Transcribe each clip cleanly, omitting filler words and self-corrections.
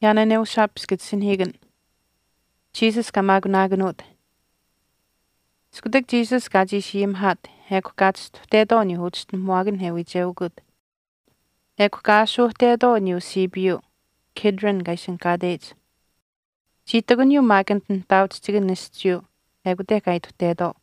Yana neushapskit sinhigan. Jesus kamagunaganut. Skudik Jesus gaji shim hat, ekukats tedo ni hutstan muagan hewi jewgud. Ekugashu tedo ni usibiu, kidran gaishan kadej. Chitagun yu magantan tautstigan nistiu, ekudekaitu tedo.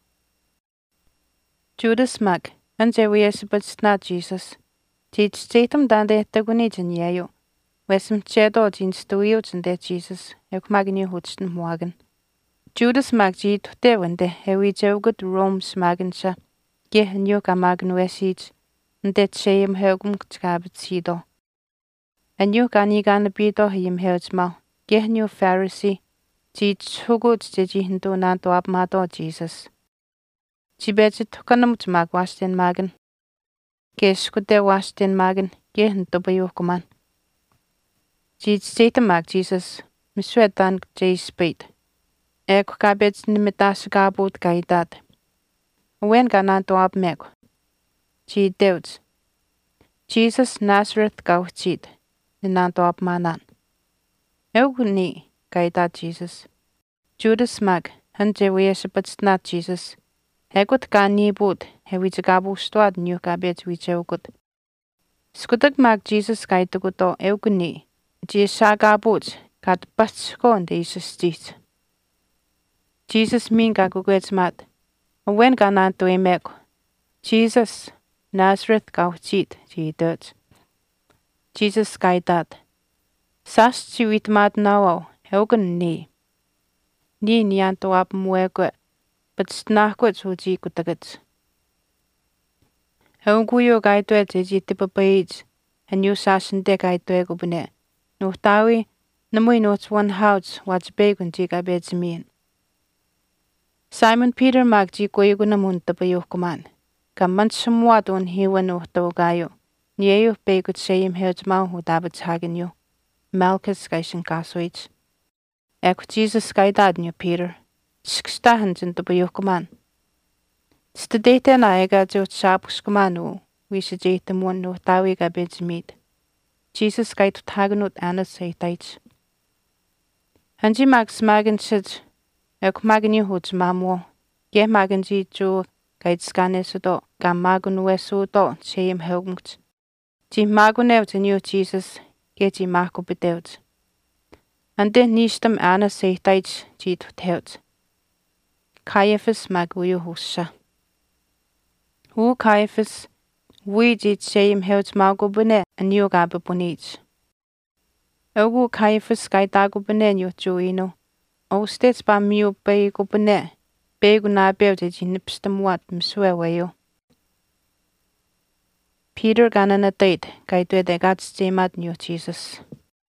Judas mag, anjewi esibajtna Jesus. Chitatum dande etaguni jan yeyu. Wesum chedo jinstuiu jande Jesus, ekumagani hutstan muagan. Judas mag jitu dewende hewi jewgud Rome's magansha. Geh nyo kamagan wesij. Ndet sheyem heugum kchkabit sido. Anyo gani gana bido hiyem heujmau. Geh nyo Pharisee. Jit hugud jeji hindu nanto abmado Jesus. Jibeji tukanamut mag washten magan. Geskude washten magan. Geh nto bayukuman. Jit seta mag Jesus. Miswetan jay spade. Eko kabet nimitas gabut gaidat. Wen gananto abmeko. Ji deutz. Jesus Nazareth gauchit. Ninanto abmanan. Eugni gaidat Jesus. Judas mag. Hanje wiesabats Jesus. Egut gani bud. Hewich gabustuad new kabet wicheugut. Skudag mag Jesus gaitaguto eugni. Ji sagabut. Gat batskon de Jesus dit. Jesus min gagugets mat. Wen gananto emeko. Jesus Nazareth gauchit ji deutz. Jesus gaidat. Sas chi witmat nawau. Eugen ni. Ni nianto ab muego. But snahquet suji kutagets. Euguyo gaitwe jeji tipapage. And you sasin de gaitwe gubune. No tawi. Namui notes one house. What's bacon jiga beds mean. Simon Peter mag ji koyuguna munta bayukuman. Kamman semua don hiwa no gayo. Nieu begut shayim heujmau hu dabits hagen you. Malchus gaishin kaswich. Eko Jesus gaidad new Peter. Skstahan jinta bayukuman. Stadete na ega jot shabuskumanu. We should jate them one no tawi ga beds meet. Jesus gaitu taganut anas say taich. Hanji mag smagan shid. Eko magan you huts mamu. Ge magan ji jo. Gaid skanesudo. Gam magun wesudo. Shayim helgmuts. Ji magun evt in you Jesus. Ge ji mako bedevt. And then nistam anas say taich. Ji to tevt. Caiaphas maguyo husha. Hu Caiaphas, we did shame held magubune and you gababunich. Ogu Caiaphas gaidagubune you juino. O states by mu begubune. Beguna builded in nipstam wat mswewayo. Peter ganan a date, gaidwe de gats jemat new Jesus.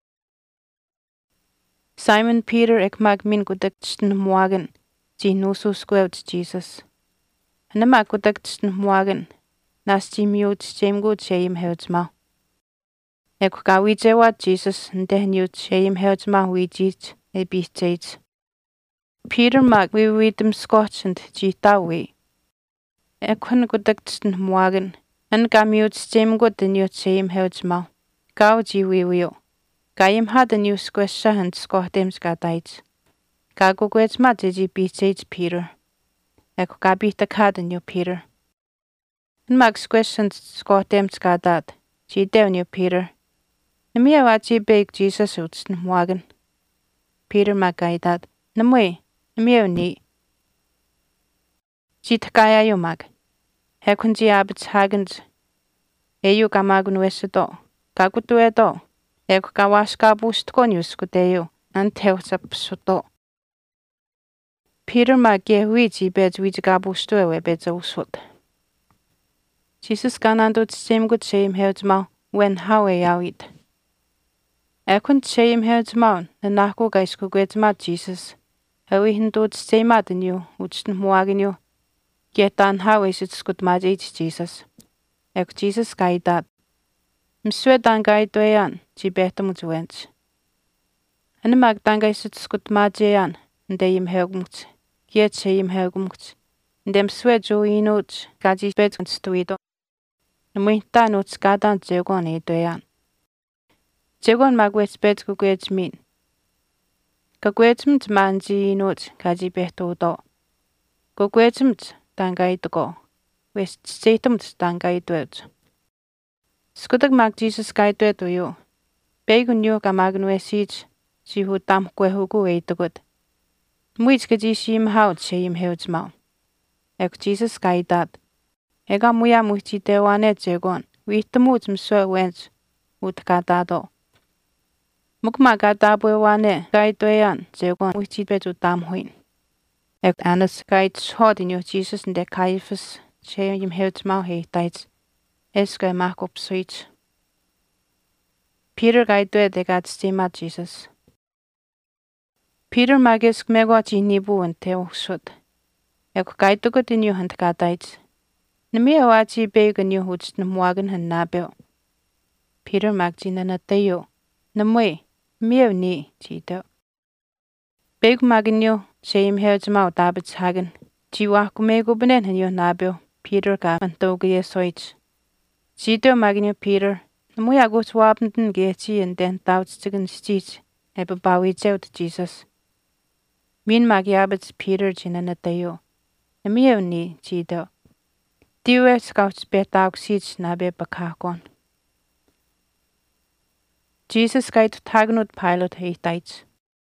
Simon Peter ek mag min gudakstan muagan. Ji nusu squelch Jesus. And a makudakstan muagan. Nasti mute shame good shame heldsma. Ekuka we jewat Jesus and then you shame heldsma we jit a beast jades. Peter mag we read them scotch and jita we. Ekun gudakstan muagan. And gamute shame good the new shame heldsma. Gau ji we will. Gayim had a new squesha and scot them scatites. Gago gweds matji beach Peter. Eko gabita cad in you Peter. And Max questions scot them scadat. She down you Peter. Namia wachi bake Jesus utsn wagon. Peter magaidat. Namwe. Namio ni. She takaya you mag. Hekunji abits hagens. Eyu gamagun wesudo. Gagutu edo. Eko gawaska boost conius kudeyo. And tells up sudo. Peter magge wichi beds which gabusto beds usut. Jesus ganando same good shame heldsma when how out it. Ekun shame heldsma the nako guys could get mat Jesus. How we hindu same at in you, which muagin you. Get on how is it good magic Jesus. Ek Jesus guide that. Mswedan guide doyan, jibetamut went. And the magdanga is it good magian, and they him helgmuts. Yet shame helgmuts. And them sweat joy notes, gaji beds and stuido. The winter notes gadan zegon e doyan. Jegon magwets kukwets min. Kakwetsmt manji inut kaji behtodo. Kukwetsmt tangaitoko. West setamt tangaitwet. Skutak mag Jesus kaitwet uyo. Begun yo kamagnuesich. Si hu tam kwehugu eitogut. Muits kaji shim haut shim heutsmau. Ek Jesus kaitat. Ega muya muhti tewane jegon. Wihtamut mswe wens. Utkatado. Mukmagatabo wane kaitweyan jegon muhti betu tam huin. Ek anas kait hot in yo Jesus and de Caiaphas. Shim heutsmau heitait. Eska makop switch. Peter kaitwe de gat stima Jesus. Peter magisk megwachi nibu and teoksut. Ek kaitugut in yo hand katait. Namia wachi began yo huts namwagan han nabel. Peter magji na natayo. Namwe, mio ni, chito. Beg magin yo, shame heads mau dabits hagen. Chiwa kumego benen han yo nabel. Peter ka mantoga ye soich. Chito magin yo Peter. Namwe agut wapnten gechi and den doubts chicken stitch. Eba bawi out Jesus. Min magiabits Peter china natayo. Namio ni, chito. Diwe scouts betauk sich na be bakakon. Jesus gait tagnut pilot heitait.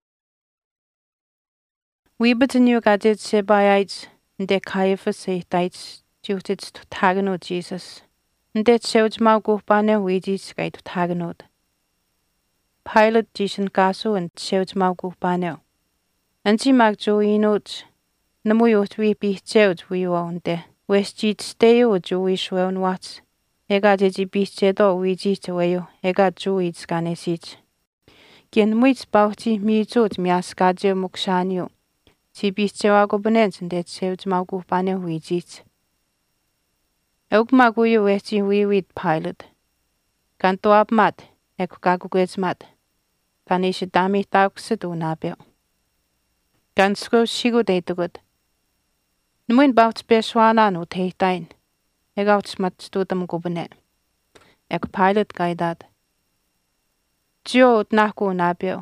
We betin gadget sebaites, and de Caiaphas heitait, jutit to tagnut Jesus. And that shouts mau gupane weedis gait tagnut. Pilot jisen gaso and shouts mau gupane. And she mag jo inut. Namuyot we be shouts we on de. Westjit steo Jewish well wats. Ega jeji bichedo wijit wayo. Ega Jewish ganesich. Gen muits bauti mi jut miaskaje mukshanyo. Si bichewago benens and that shouts magu bane wijit. Ook maguyo westi with pilot. Kanto up mat. Eko kaguguets mat. Ganish dami tauksedu nabel. Gansko shigo deitugut. Numuin bauts beswana no teitain. Egauts mat studam gubene. Ek pilot gaidat. Gio utnaku nabio.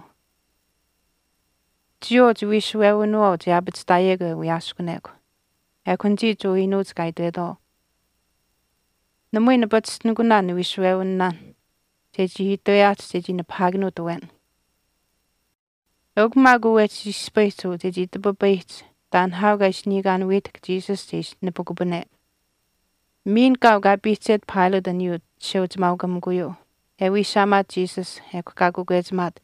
Gio wish wewe no jabits daege wiaskunek. Ekunji jo inuts gaidedo. Numuin bats nugunan wish wewe nan. Teji hitoyat teji na pagno doen. Ook magu wetsi spaitu teji tebabait. Dan hauga snigan witek Jesus tis nepogubene. Min gau ga bitet pilot and you showed maugam guyo. Ewi shamat Jesus ek kaguget mat.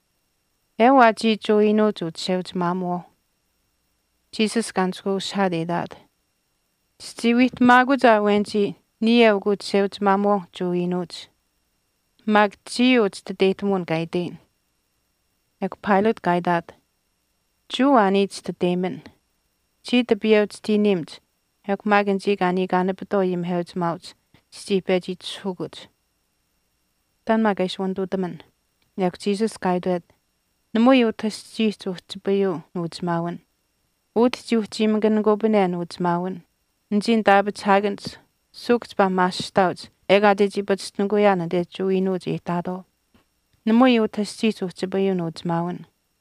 Ewa ji jo ino to showed mamo. Jesus gansko shade that. Stiwit maguda wenji niel good showed mamo jo inot. Mag jiot the date moon gaiden. Ek pilot gaidat. Jo anits the demon. Chi the beards tea nimt. Ek magen jig ani gane betoyim helds mouths. Stipe jit so good. Dan magish one do the man. Ek Jesus guided. Namoyo test Jesus to be you, woods mowen. Wood you Jim gan go benen woods mowen. Njin dabits hagans. Sooked by mash stouts. Ega digi but snugoyana de jo ino jitado. Namoyo test Jesus to be you, woods mowen.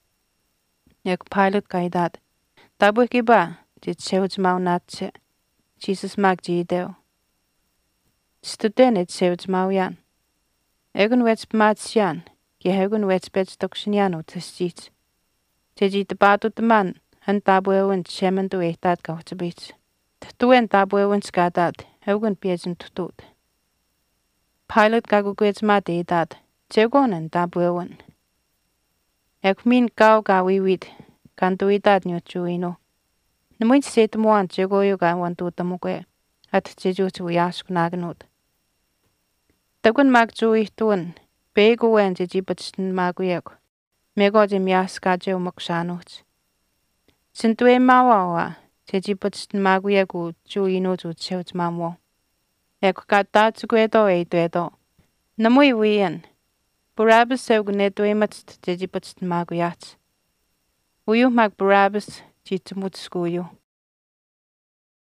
Ek pilot guided. Tabuki ba, dit shouts mau natse. Jesus mag jideo. Student it shouts mau yan. Egun wets matsian, ge hegun wets beds doksiniano testit. Teji de badu de man, han tabuewen shemen do etat gautabit. Tuen tabuewen skadat, hegun piezin tutut. Pilot gaguguets ma deedat, jegonen tabuewen. Ek min gau gawiwit. Kanto itat nyo chuino. Namuin set moan chego yoga wan tutamuke. At cheju chu yask nagnut. Tagun mag chui tuan. Bego wen jeji batstin maguyek. Mego jem yaska je umakshanut. Sintue mawawa. Jeji batstin maguyek chuino chu cheut mamo. Ek kata chukwedo eituedo. Namui wien. Burabas seugunedo ematst jeji batstin maguyats. Uyu mag Barabbas, jitumut skuyo.